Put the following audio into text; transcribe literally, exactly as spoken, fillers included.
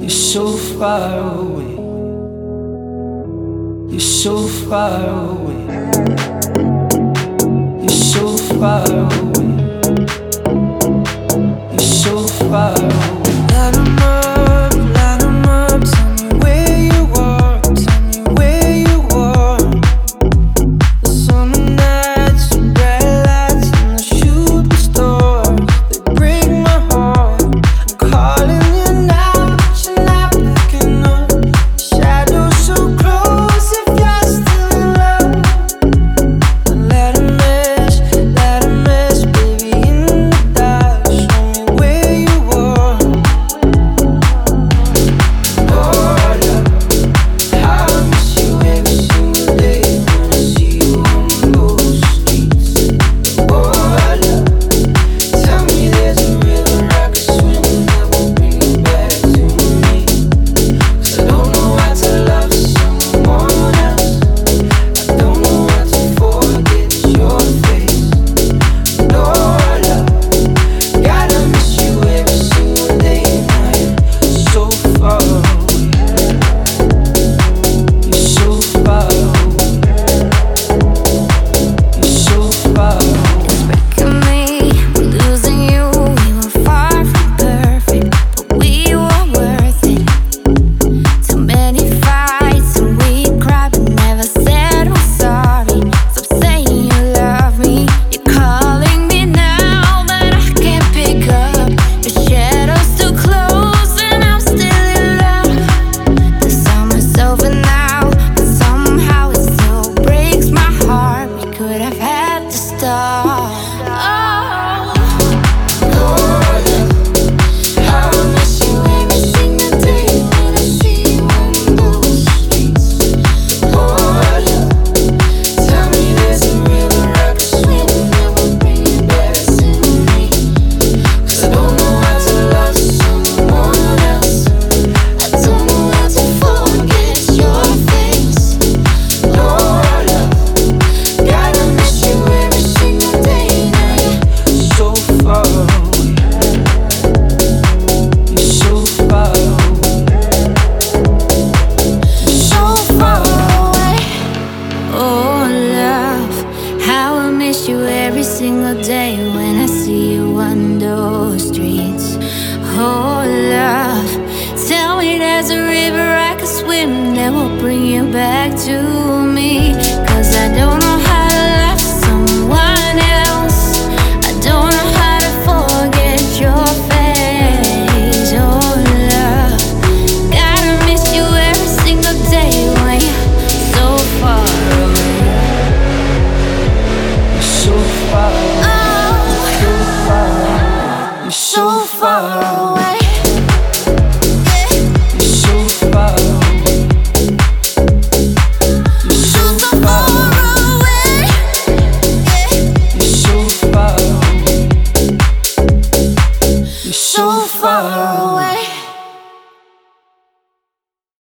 You're so far away. You're so far away. You're so far away. You're so far away. Light 'em up, light 'em up. Tell me where you are, tell me where you are. The summer nights, the bright lights, and the shooting stars, they break my heart. I'm calling you now, but you're not picking up. Shadows so close, if you're still in love. Then let 'em mesh, let 'em mesh, baby, in the dark. Show me where you are. Oh, love, how I miss you every single day when I see you on those streets. Oh, love, tell me there's a river I could swim that will bring you back to me. 'Cause I don't know how to love someone else. I don't know how to forget your face. No, love, gotta miss you every single day and night. So far away. You're so far away. You're so far away. It's breaking me, losing you. We were far from perfect, but we were worth it. Too many fights and we cried, but never said we're sorry. Stop saying you love me. You're calling me now, but I can't pick up. Your shadow's too close, and I'm still in love. The summer's over now, but somehow it still breaks my heart. We could have had to start. Oh, How I miss you every single day when I see you on those streets. Oh, love, tell me there's a river I could swim that will bring you back to me. 'Cause I don't know how to love someone else. I don't know how to forget your face. No, love, gotta miss you every single day now. You're so far away. You're so far away. You're so far away. oh, love, how I miss you every single day when I see you on those streets. Oh, love, tell me there's a river I could swim that will bring you back to